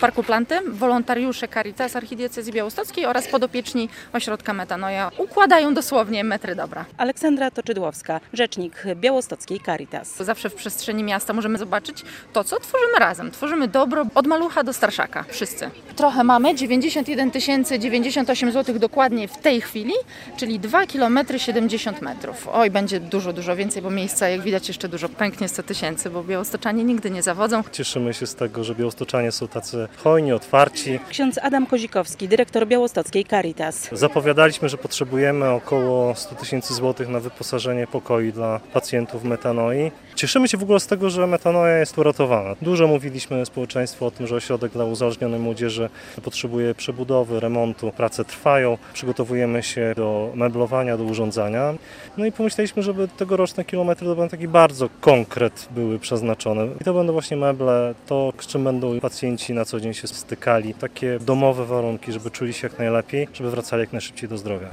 Parku Planty, wolontariusze Caritas Archidiecezji Białostockiej oraz podopieczni Ośrodka Metanoia układają dosłownie metry dobra. Aleksandra Toczydłowska, rzecznik białostockiej Caritas. Zawsze w przestrzeni miasta możemy zobaczyć to, co tworzymy razem. Tworzymy dobro od malucha do starszaka. Wszyscy. Trochę mamy, 91 098 zł dokładnie w tej chwili, czyli 2 km 70 metrów. Oj, będzie dużo więcej, bo miejsca, jak widać, jeszcze dużo pęknie 100 000, bo białostoczanie nigdy nie zawodzą. Cieszymy się z tego, że białostoczanie są tacy hojni, otwarci. Ksiądz Adam Kozikowski, dyrektor białostockiej Caritas. Zapowiadaliśmy, że potrzebujemy około 100 000 złotych na wyposażenie pokoi dla pacjentów metanoi. Cieszymy się w ogóle z tego, że metanoia jest uratowana. Dużo mówiliśmy społeczeństwu o tym, że ośrodek dla uzależnionej młodzieży potrzebuje przebudowy, remontu. Prace trwają, przygotowujemy się do meblowania, do urządzania. No i pomyśleliśmy, żeby tegoroczne kilometry to taki bardzo konkret były przeznaczone. I to będą właśnie meble, to z czym będą pacjenci na co dzień się stykali. Takie domowe warunki, żeby czuli się jak najlepiej, żeby wracali jak najszybciej do zdrowia.